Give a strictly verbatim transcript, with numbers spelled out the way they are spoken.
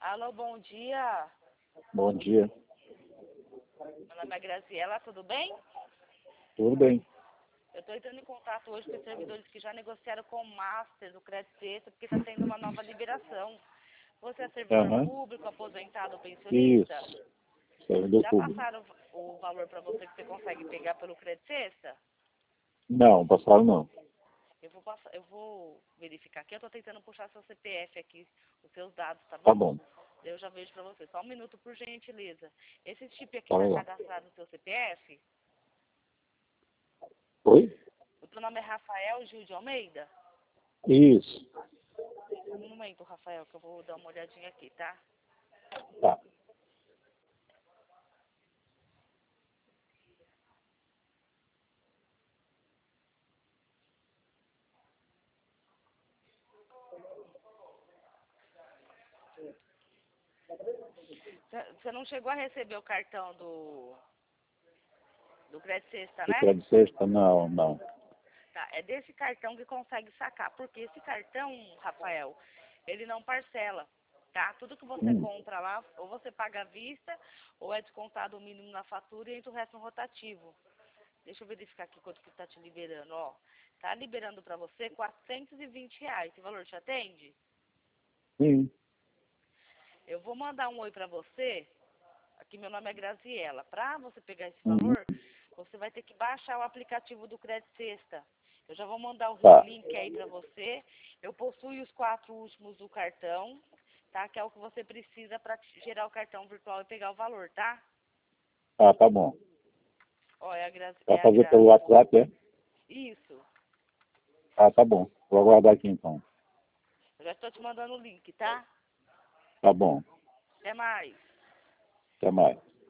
Alô, bom dia. Bom dia. Meu nome é Graziela, tudo bem? Tudo bem. Eu estou entrando em contato hoje com os servidores que já negociaram com o Master do Crédito Sexta, porque está tendo uma nova liberação. Você é servidor Aham. público, aposentado ou pensionista? Isso. Servidor Já público. passaram o valor para você que você consegue pegar pelo Crédito Sexta? Não, passaram não. Eu vou, passar, eu vou verificar aqui, eu estou tentando puxar seu C P F aqui, os seus dados, tá bom? Tá bom. Eu já vejo para você. Só um minuto, por gentileza. Esse chip aqui Tá está bom. cadastrado no seu C P F? Oi? O teu nome é Rafael Gil de Almeida? Isso. Um momento, Rafael, que eu vou dar uma olhadinha aqui, tá? Tá. Você não chegou a receber o cartão do, do Crédito Sexta, Do né? crédito sexta? Não, não. Tá, é desse cartão que consegue sacar. Porque esse cartão, Rafael, ele não parcela, tá? Tudo que você Hum. compra lá, ou você paga à vista, ou é descontado o mínimo na fatura e entra o resto no rotativo. Deixa eu verificar aqui quanto que tá te liberando, ó. Tá liberando pra você quatrocentos e vinte reais. Esse valor te atende? Sim. Eu vou mandar um oi pra você. Aqui meu nome é Graziela. Pra você pegar esse Uhum. valor, você vai ter que baixar o aplicativo do Crédito Sexta. Eu já vou mandar o Tá. link aí pra você. Eu possuo os quatro últimos do cartão, tá? Que é o que você precisa pra gerar o cartão virtual e pegar o valor, tá? Ah, tá bom. Ó, é a Grazi... Vai É a fazer pelo Grazi. WhatsApp, é? Isso. Ah, tá bom. Vou aguardar aqui então. Eu já estou te mandando o link, tá? Tá bom. Até mais. Até mais.